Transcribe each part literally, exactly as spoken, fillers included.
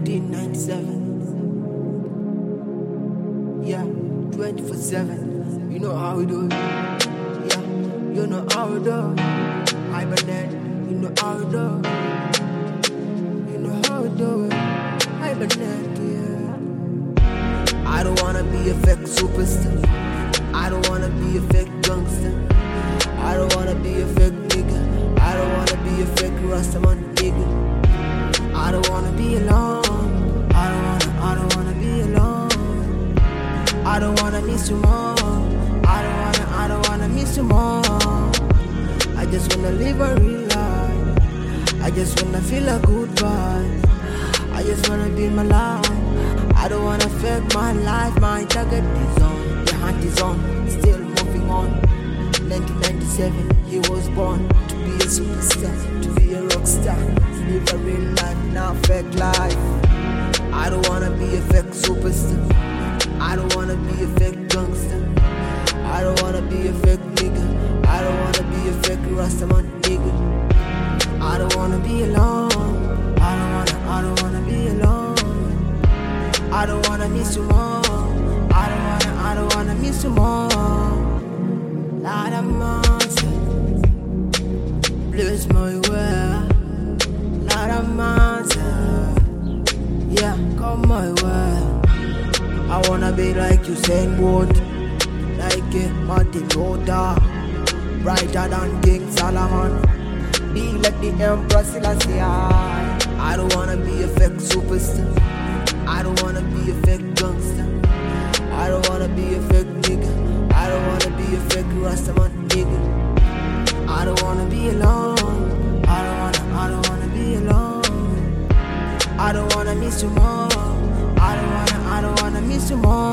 nineteen ninety-seven. Yeah, twenty-four seven. You know how we do it. Yeah, you know how we do it. Hibernate, you know how we do it. You know how we do it. Hibernate, yeah. I don't wanna be a fake superstar. I don't wanna be a fake gangster. I don't wanna be a fake nigga. I don't wanna be a fake Rastaman nigga. I don't wanna be alone. I don't wanna, I don't wanna be alone. I don't wanna miss you more. I don't wanna, I don't wanna miss you more. I just wanna live a real life. I just wanna feel a good vibe. I just wanna be my life. I don't wanna fake my life. My target is on, the hunt is on. Still moving on. nineteen ninety-seven, he was born to be a superstar, to be a rock star. Live a real life, not fake life. I don't wanna be a fake superstar. I don't wanna be a fake gangster. I don't wanna be a fake nigga. I don't wanna be a fake Rastaman nigga. I don't wanna be alone. I don't wanna, I don't wanna be alone. I don't wanna miss you more. I don't wanna, I don't wanna miss you more. Lord of mercy, bless my way. Lord of mercy, yeah, come my way. I wanna be like Usain Bolt, like a Martin Luther, brighter than King Solomon, be like the Emperor Selassie. I don't wanna be a fake superstar. I don't wanna be a fake gangster. I don't wanna be a fake nigga. I don't wanna be a fake Rastaman nigga. I don't wanna be alone. I don't wanna, I don't wanna be alone. I don't wanna miss you more. I don't wanna, I don't wanna miss you more.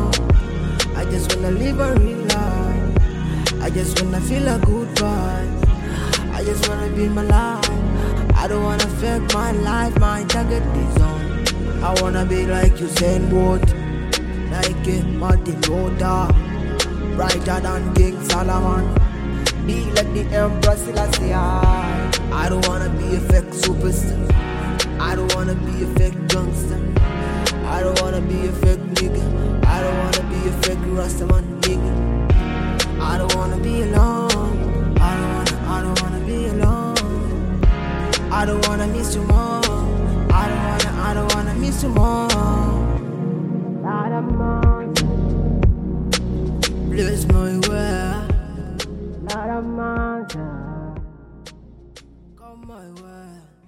I just wanna live a real life. I just wanna feel a good vibe. I just wanna be my life. I don't wanna fake my life. My target is on. I wanna be like Usain Bolt, like a Martin Luther, brighter than King Solomon, be like the Emperor Selassie. I don't wanna be a fake superstar. I don't wanna be a fake gangster. I don't wanna be a fake nigga. I don't wanna be a fake Rastaman nigga. I don't wanna be alone. I don't wanna, I don't wanna be alone. I don't wanna miss you more. I don't wanna, I don't wanna miss you more. Lord of mercy, bless my way. Lord of mercy, come my way.